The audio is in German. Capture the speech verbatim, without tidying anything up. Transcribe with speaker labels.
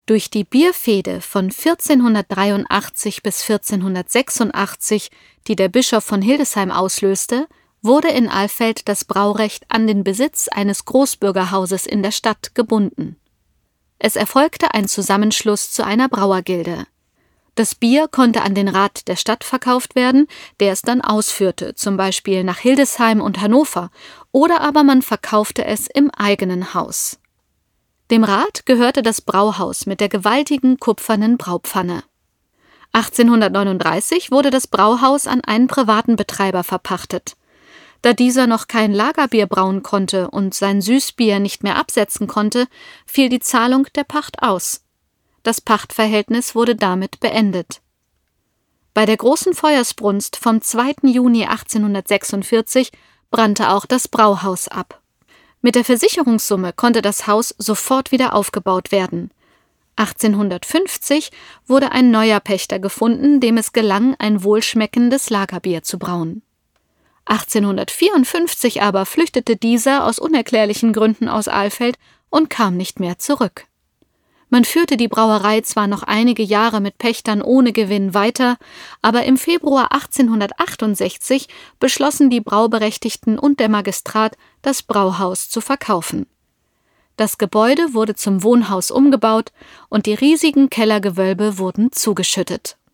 Speaker 1: Durch die Bierfehde von vierzehnhundertdreiundachtzig bis vierzehnhundertsechsundachtzig, die der Bischof von Hildesheim auslöste, wurde in Alfeld das Braurecht an den Besitz eines Großbürgerhauses in der Stadt gebunden. Es erfolgte ein Zusammenschluss zu einer Brauergilde. Das Bier konnte an den Rat der Stadt verkauft werden, der es dann ausführte, zum Beispiel nach Hildesheim und Hannover, oder aber man verkaufte es im eigenen Haus. Dem Rat gehörte das Brauhaus mit der gewaltigen kupfernen Braupfanne. achtzehnhundertneununddreißig wurde das Brauhaus an einen privaten Betreiber verpachtet. Da dieser noch kein Lagerbier brauen konnte und sein Süßbier nicht mehr absetzen konnte, fiel die Zahlung der Pacht aus. Das Pachtverhältnis wurde damit beendet. Bei der großen Feuersbrunst vom zweiten Juni achtzehnhundertsechsundvierzig brannte auch das Brauhaus ab. Mit der Versicherungssumme konnte das Haus sofort wieder aufgebaut werden. achtzehnhundertfünfzig wurde ein neuer Pächter gefunden, dem es gelang, ein wohlschmeckendes Lagerbier zu brauen. achtzehnhundertvierundfünfzig aber flüchtete dieser aus unerklärlichen Gründen aus Alfeld und kam nicht mehr zurück. Man führte die Brauerei zwar noch einige Jahre mit Pächtern ohne Gewinn weiter, aber im Februar achtzehnhundertachtundsechzig beschlossen die Brauberechtigten und der Magistrat, das Brauhaus zu verkaufen. Das Gebäude wurde zum Wohnhaus umgebaut und die riesigen Kellergewölbe wurden zugeschüttet.